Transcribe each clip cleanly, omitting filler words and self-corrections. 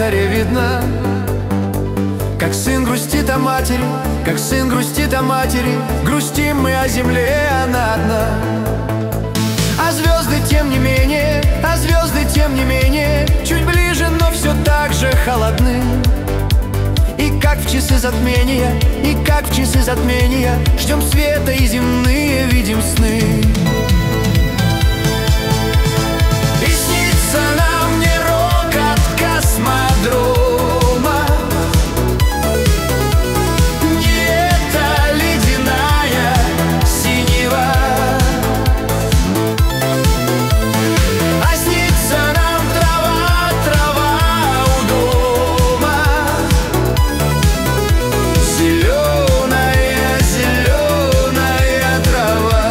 заре видно, как сын грустит о матери, как сын грустит о матери. Грустим мы о земле, она одна. А звезды тем не менее, а звезды тем не менее, чуть ближе, но все так же холодны. И как в часы затмения, и как в часы затмения, ждем света и земные видим сны. И снится нам не рокот космодрома, не эта ледяная синева, а снится нам трава, трава у дома, зеленая, зеленая трава.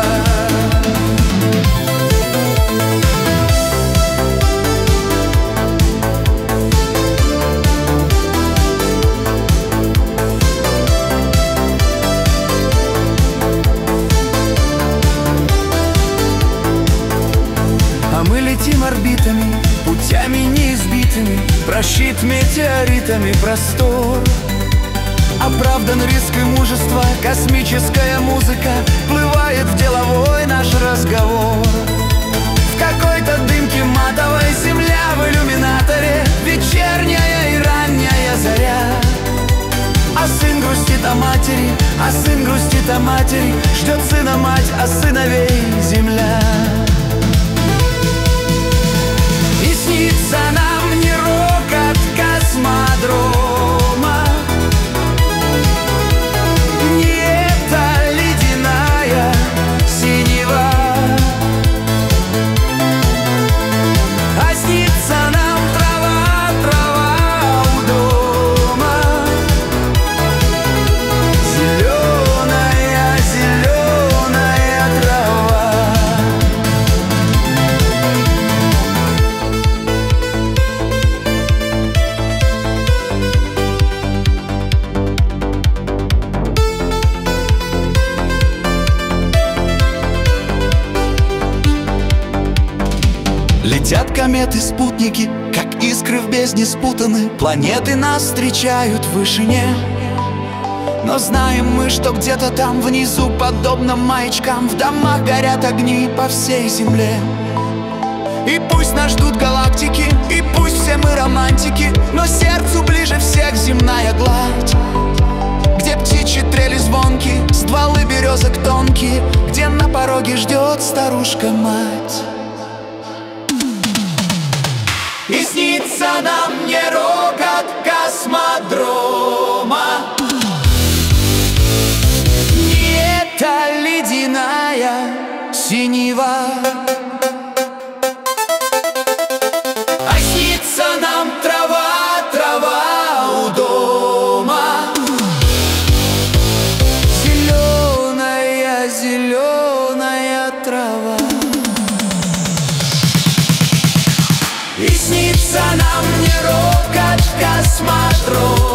А мы летим орбитами, путями неизбитыми, прощит метеоритами простор. Оправдан риск и мужество, космическая музыка вплывает в деловой наш разговор. В какой-то дымке матовой земля в иллюминаторе, вечерняя и ранняя заря. А сын грустит о матери, а сын грустит о матери, ждет сына мать, а сыновей земля. И снится нам не рокот космодрома, не эта ледяная синева, а снится нам трава, трава у дома, зеленая, зеленая трава. Летят кометы, спутники, как искры в бездне спутаны. Планеты нас встречают в вышине, но знаем мы, что где-то там внизу, подобно маячкам, в домах горят огни по всей земле. И пусть нас ждут галактики, и пусть все мы романтики, но сердцу ближе всех земная гладь, где птичьи трели звонки, стволы березок тонкие, где на пороге ждет старушка-мать. И снится нам не рокот космодрома, не эта ледяная синева, а снится нам трава, трава у дома, зеленая, зеленая трава. И снится нам не рокот космодрома,